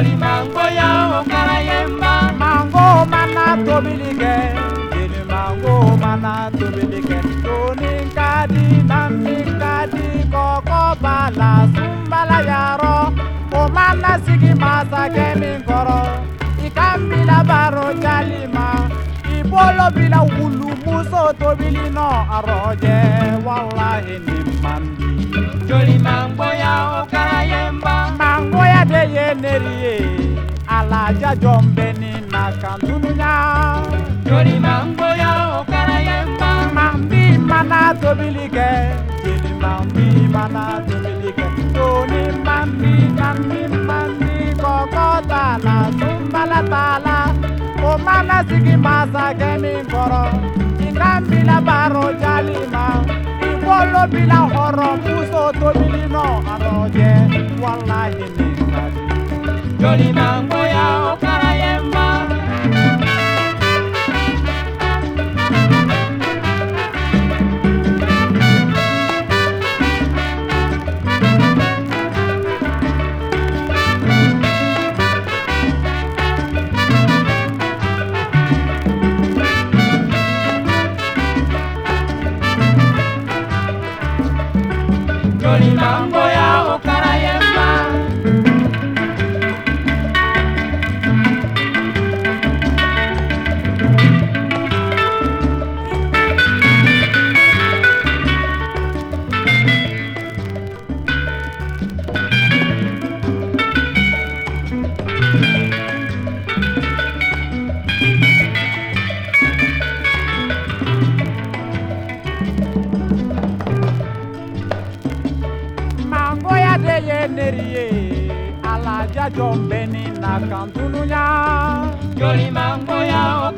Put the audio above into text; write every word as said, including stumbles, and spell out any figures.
joli mango ya o karayemba. Mango mana tobili kɛ, jeli mango mana tobili kɛ. Toni ka di, nami ka di, kɔkɔ b'a la, sunbala yarɔ. O mana sigi masakɛ min kɔrɔ, i ka bila baro jali ma. I bolo bila wulu muso tobili nɔ arɔjɛ, walahi ni man di. Joli mango ya o karayemba. Mangoya de ye neri ye, alaja jɔn bɛ ni na kan dunuya. Joli mango ya o karayemba. Mambi mana tobili kɛ, jeli mambi mana tobili kɛ. Toni mambi nami mambi kɔkɔ t'a la, sunbala t'a la. O mana sigi masakɛ min kɔrɔ, i kan bila baro jali ma. I bolo bila hɔrɔn muso tobili nɔ arɔjɛ, walahi ni ka di. Joli mango ya o karayemba. Joli mango ya o karayemba. Mangoya de ye neri ye, alaja jɔn bɛ ni na kan dunuya. Joli mango ya o